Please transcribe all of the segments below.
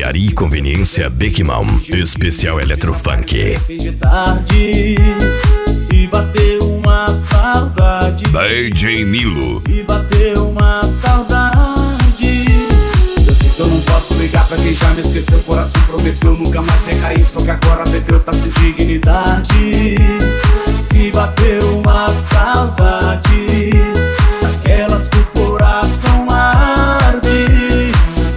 Mercearia e Conveniência Beckman, especial Eletrofunk. De tarde e bateu uma saudade. DJ Nilo. E bateu uma saudade. Eu sei que eu não posso ligar pra quem já me esqueceu. O coração prometeu nunca mais recair. Só que agora bebeu, tá sem dignidade. E bateu uma saudade, daquelas que o coração arde.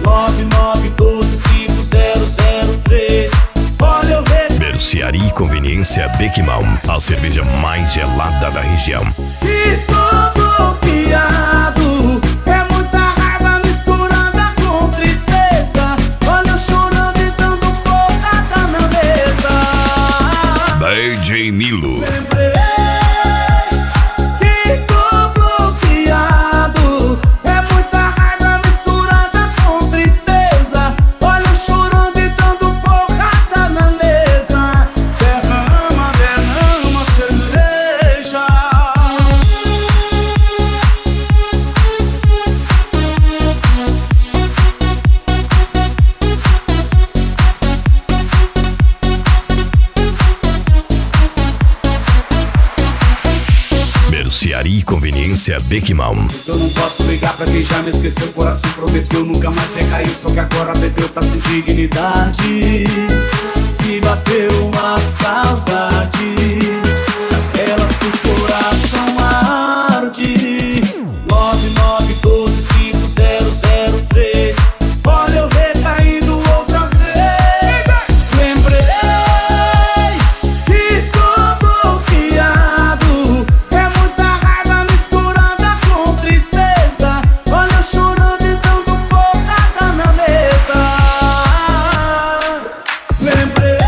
99125003. Olha eu ver. Mercearia e Conveniência Beckman, a cerveja mais gelada da região. E tô bloqueado, é muita raiva misturada com tristeza. Olha eu chorando e dando porrada na mesa. DJ Nilo. Lembrei que tô bloqueado, é muita raiva misturada com tristeza. Olha eu chorando e dando porrada na mesa. Derrama, derrama cerveja. Mercearia e Conveniência Beckman. Eu não posso ligar pra quem já me esqueceu. O coração prometeu nunca mais recair. Só que agora bebeu, tá sem dignidade. E bateu uma saudade, daquelas que o coração arde. 99125003. Olha eu ver caindo outra vez. Lembrei que tô bloqueado, é muita raiva misturada com tristeza. Olha eu chorando e dando porrada na mesa. Lembrei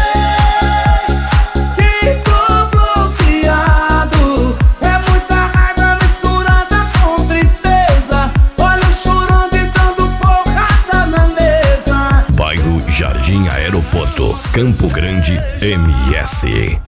que tô bloqueado, é muita raiva misturada com tristeza. Olha eu chorando e dando porrada na mesa. Bairro Jardim Aeroporto, Campo Grande, MS.